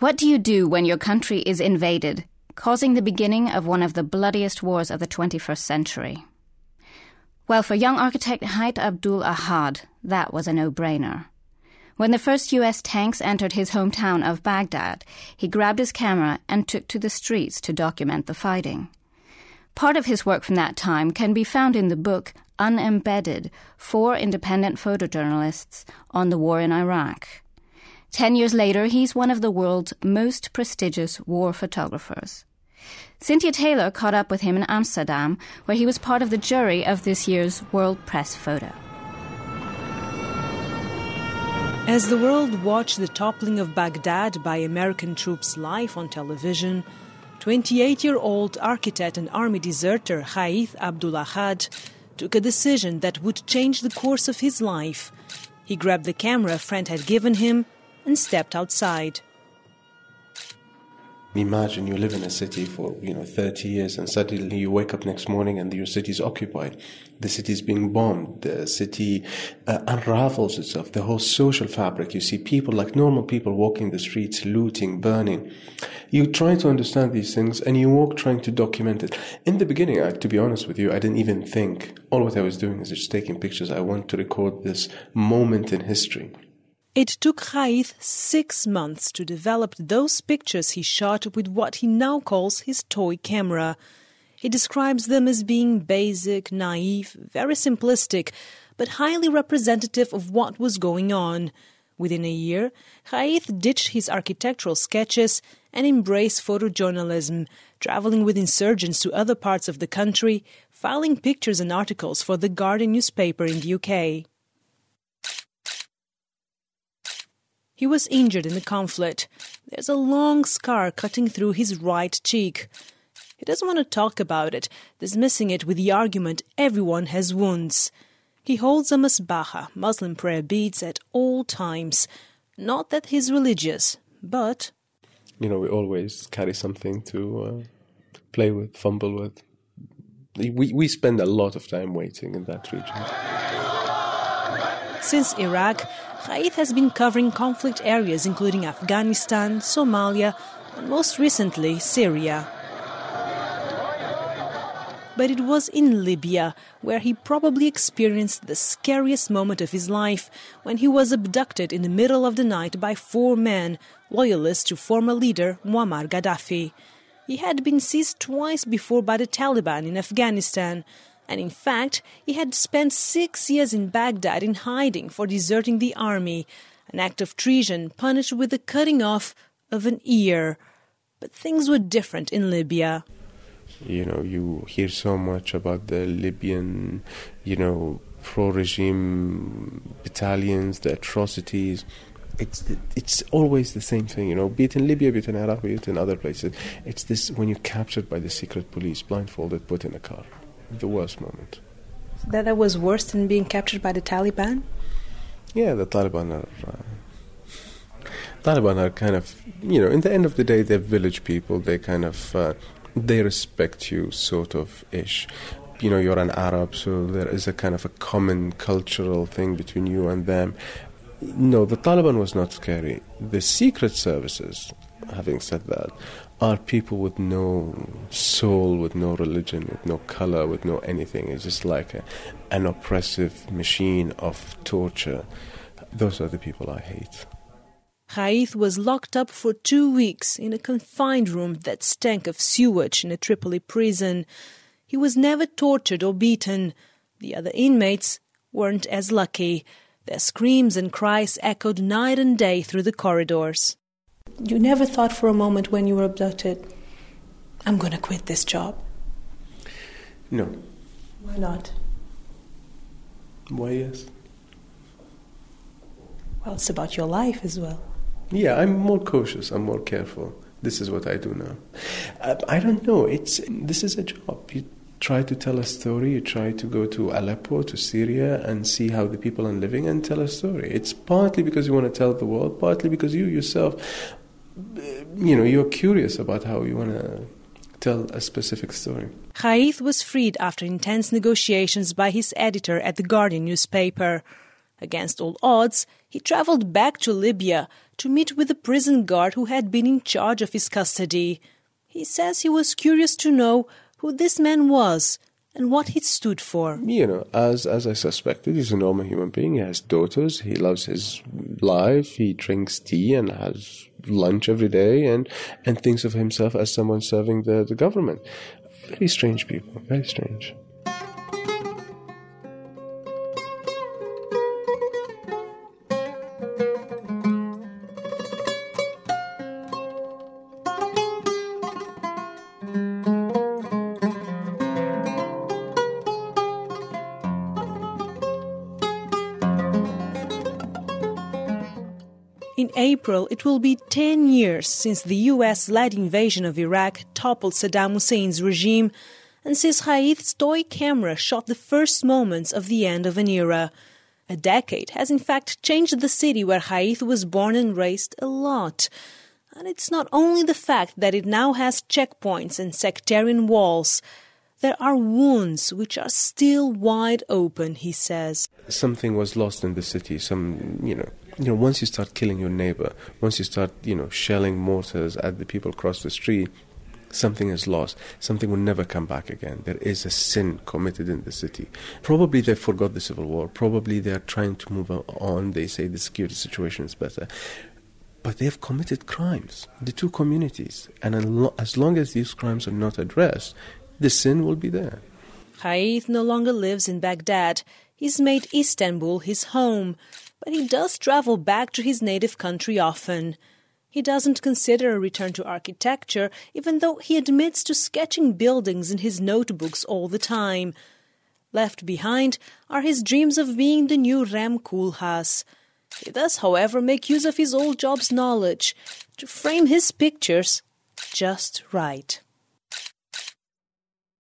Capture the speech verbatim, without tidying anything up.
What do you do when your country is invaded, causing the beginning of one of the bloodiest wars of the twenty-first century? Well, for young architect Haith Abdul Ahad, that was a no-brainer. When the first U S tanks entered his hometown of Baghdad, he grabbed his camera and took to the streets to document the fighting. Part of his work from that time can be found in the book Unembedded, Four Independent Photojournalists on the War in Iraq. Ten years later, he's one of the world's most prestigious war photographers. Cynthia Taylor caught up with him in Amsterdam, where he was part of the jury of this year's World Press Photo. As the world watched the toppling of Baghdad by American troops live on television, twenty-eight-year-old architect and army deserter Haith Abdul Ahad took a decision that would change the course of his life. He grabbed the camera a friend had given him and stepped outside. Imagine you live in a city for, you know, thirty years and suddenly you wake up next morning and your city is occupied. The city is being bombed. The city uh, unravels itself. The whole social fabric. You see people like normal people walking the streets, looting, burning. You try to understand these things and you walk trying to document it. In the beginning, I, to be honest with you, I didn't even think. All what I was doing is just taking pictures. I want to record this moment in history. It took Haith six months to develop those pictures he shot with what he now calls his toy camera. He describes them as being basic, naive, very simplistic, but highly representative of what was going on. Within a year, Haith ditched his architectural sketches and embraced photojournalism, traveling with insurgents to other parts of the country, filing pictures and articles for The Guardian newspaper in the U K. He was injured in the conflict. There's a long scar cutting through his right cheek. He doesn't want to talk about it, dismissing it with the argument everyone has wounds. He holds a masbaha, Muslim prayer beads, at all times. Not that he's religious, but... You know, we always carry something to uh, play with, fumble with. We, we spend a lot of time waiting in that region. Since Iraq, Haith has been covering conflict areas including Afghanistan, Somalia, and most recently, Syria. But it was in Libya where he probably experienced the scariest moment of his life when he was abducted in the middle of the night by four men, loyalists to former leader Muammar Gaddafi. He had been seized twice before by the Taliban in Afghanistan, and in fact, he had spent six years in Baghdad in hiding for deserting the army, an act of treason punished with the cutting off of an ear. But things were different in Libya. You know, you hear so much about the Libyan, you know, pro-regime battalions, the atrocities. It's the, it's always the same thing, you know, be it in Libya, be it in Iraq, be it in other places. It's this, when you're captured by the secret police, blindfolded, put in a car. The worst moment. That that was worse than being captured by the Taliban? Yeah, the Taliban are... Uh, Taliban are kind of, you know, in the end of the day, they're village people. They kind of, uh, they respect you, sort of, ish. You know, you're an Arab, so there is a kind of a common cultural thing between you and them. No, the Taliban was not scary. The secret services, having said that, are people with no soul, with no religion, with no color, with no anything. It's just like a, an oppressive machine of torture. Those are the people I hate. Haith was locked up for two weeks in a confined room that stank of sewage in a Tripoli prison. He was never tortured or beaten. The other inmates weren't as lucky. Their screams and cries echoed night and day through the corridors. You never thought for a moment when you were abducted, I'm going to quit this job? No. Why not? Why, yes. Well, it's about your life as well. Yeah, I'm more cautious, I'm more careful. This is what I do now. Uh, I don't know, it's this is a job. You try to tell a story, you try to go to Aleppo, to Syria, and see how the people are living and tell a story. It's partly because you want to tell the world, partly because you yourself, you know, you're curious about how you want to tell a specific story. Haith was freed after intense negotiations by his editor at The Guardian newspaper. Against all odds, he traveled back to Libya to meet with the prison guard who had been in charge of his custody. He says he was curious to know who this man was and what he stood for. You know, as as I suspected, he's a normal human being. He has daughters. He loves his life. He drinks tea and has lunch every day and, and thinks of himself as someone serving the, the government. Very strange people. Very strange. In April, it will be ten years since the U S-led invasion of Iraq toppled Saddam Hussein's regime, and since Haith's toy camera shot the first moments of the end of an era. A decade has in fact changed the city where Haith was born and raised a lot. And it's not only the fact that it now has checkpoints and sectarian walls. There are wounds which are still wide open, he says. Something was lost in the city. Some, you know, you know, once you start killing your neighbor, once you start, you know, shelling mortars at the people across the street, something is lost. Something will never come back again. There is a sin committed in the city. Probably they forgot the civil war. Probably they are trying to move on. They say the security situation is better. But they have committed crimes, the two communities. And as long as these crimes are not addressed, the sin will be there. Haith no longer lives in Baghdad. He's made Istanbul his home, but he does travel back to his native country often. He doesn't consider a return to architecture, even though he admits to sketching buildings in his notebooks all the time. Left behind are his dreams of being the new Rem Koolhaas. He does, however, make use of his old job's knowledge to frame his pictures just right.